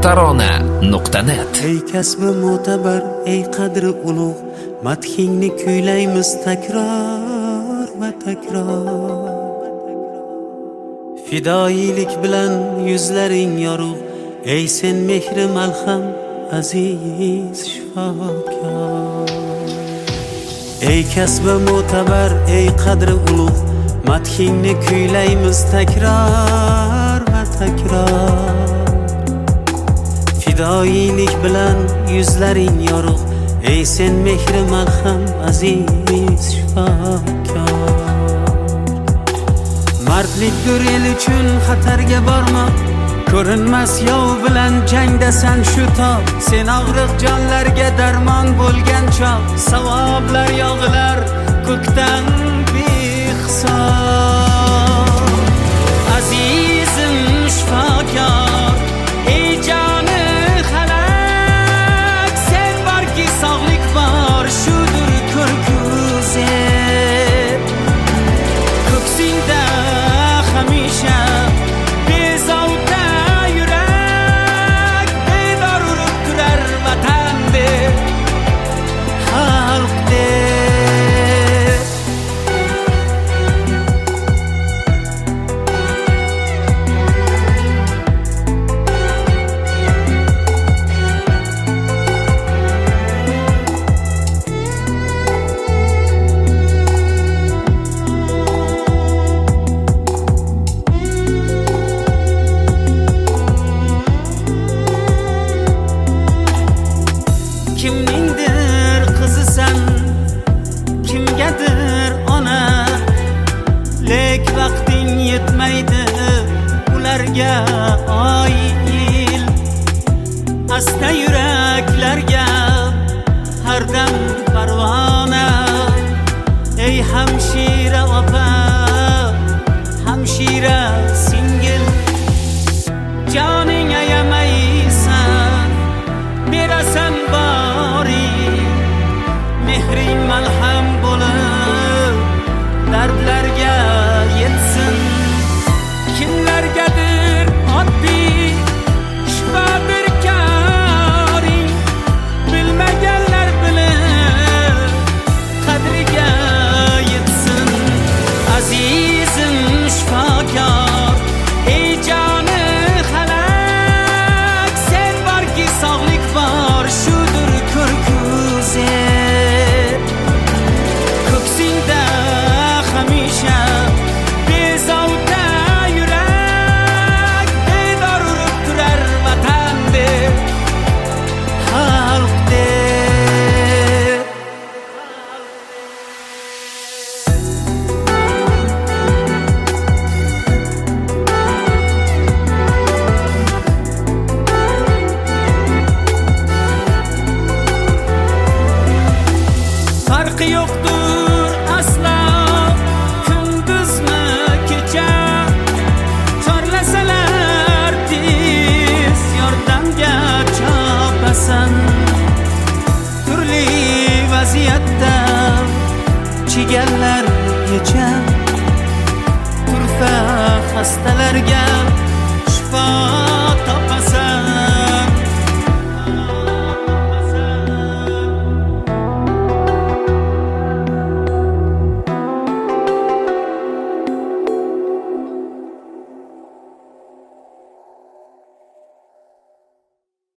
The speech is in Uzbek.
tarona.net. Ey kasbi mo'tabar, ey qadri ulug', madhingni kuylaymiz takror va takror. Fidoyilik bilan yuzlaring yorug', ey sen mehri malham, aziz shifokor. Ey kasbi mo'tabar, ey qadri ulug', madhingni kuylaymiz takror va takror. Fidoyilik bilan yuzlaring yorug', ey sen mehri malham, aziz shifokor. Mardlik dur el uchun xatarga bormoq, ko'rinmas yov bilan jangdasan shu tob. Sen og'riq jonlarga darmon bo'lgan choq, savoblar yog'ilar ko'kdan behisob. Azizim shifokor, ey joni halak, sen borki sog'lik bor, shudur ko'rkuze. Ko'ksingda hamisha bezovta yurak, bedor urib turar vatan deb, xalq deb. Kimningdir qizisan, kimgadir ona, lek vaqting yetmaydi ularga oy yil. Asta yuraklarga har dam parvona, ey hamshira opa, hamshira singil, joning ayamaysan, berasan bori, mehring malham bo'lib dardlarga yetsin. Kimlargadir oddiy shifodir koring, bilmaganlar bilib qadriga yetsin. Azizim shifokor, ey joni halak, sen borki sog'lik bor, shudur ko'rkuze. Ko'ksingda hamisha bezovta yurak, bedor urib turar vatan deb, xalq deb. Farqi yo'qdur aslo kunduzmi kecha, chorlasalar tez yordamga chopasan. Turli vaziyatda chiganlar yecham, turfa xastalarga